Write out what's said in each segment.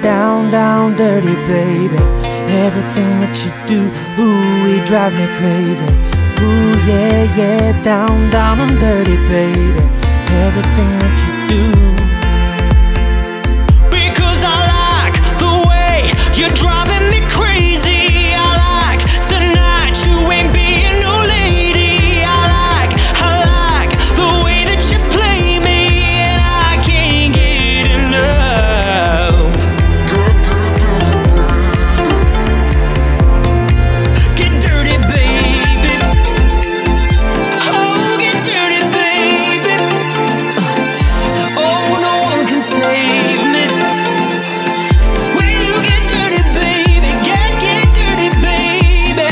down, down, dirty, baby. Everything that you do, ooh, it drives me crazy. Ooh, yeah, yeah, down, down, I'm dirty, baby. Everything that you do. Because I like the way you're driving me crazy. I like tonight you ain't being no lady. I like the way that you play me, and I can't get enough. Get dirty, baby. Oh, get dirty, baby. Oh, no one can save me. When you get dirty, baby, get dirty, baby.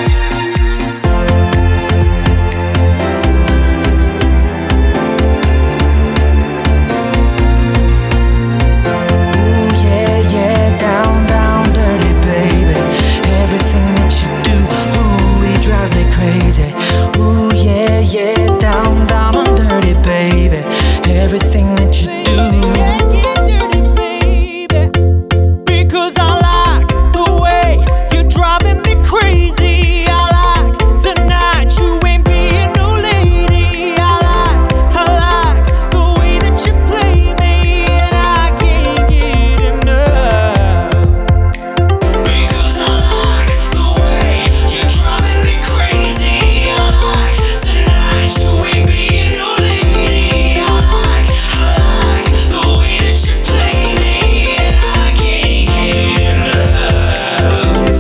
Ooh, yeah, yeah, down, down, dirty, baby. Everything that you do, ooh, it drives me crazy. Ooh, yeah, yeah, down, down, I'm dirty, baby. Everything that you do. Get dirty, baby. Because I like the way you're driving me crazy. I like tonight you ain't being no lady. I like the way that you play me, and I can't get enough. Because I like the way you're driving me crazy. I like tonight you ain't being no lady. I like the way that you play me, and I can't get enough.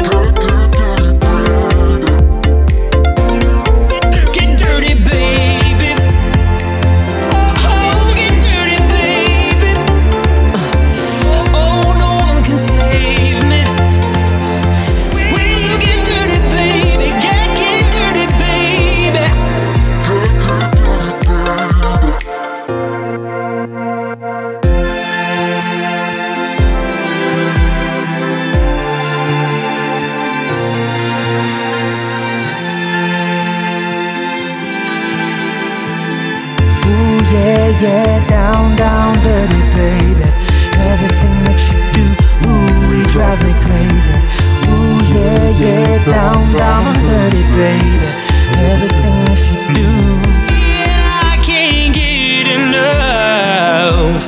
Get dirty, baby. Oh, get dirty, baby. Oh, no one can save me. When you get dirty, baby, get dirty, baby. Ooh, yeah, yeah, down, down, dirty, baby. Everything that you do, ooh, it drives me crazy. Ooh, yeah, yeah, down, down, I'm dirty, baby. Everything that you do. Yeah, I can't get enough.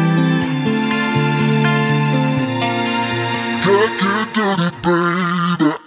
Get dirty, baby.